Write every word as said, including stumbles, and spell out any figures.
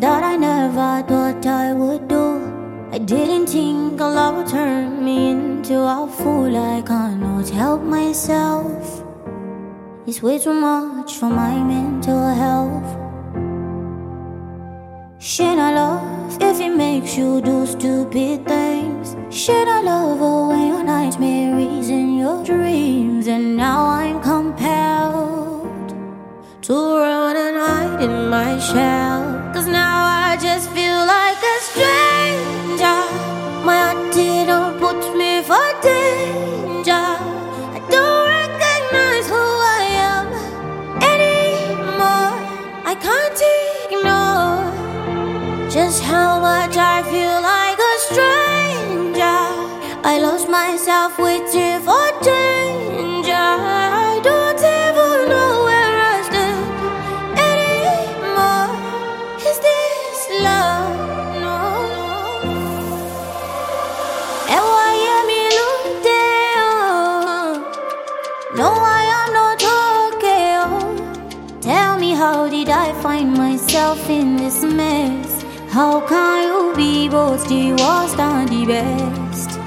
that I never thought I would do. I didn't think love would turn me into a fool. I cannot help myself. It's way too much for my mental health. Should I love if it makes you do stupid things? Should I love away your nightmares and your dreams? And now I'm compelled to run and hide in my shell. Cause now I just feel like a stranger. My heart didn't put me for danger. I don't recognize who I am anymore. I can't ignore just how much I feel like a stranger. I lost myself waiting for danger. I don't even know where I stand anymore. Is this love? No. And why am I looking? No, I am not okay. Oh. Tell me, how did I find myself in this mess? How can you be both the worst and the best?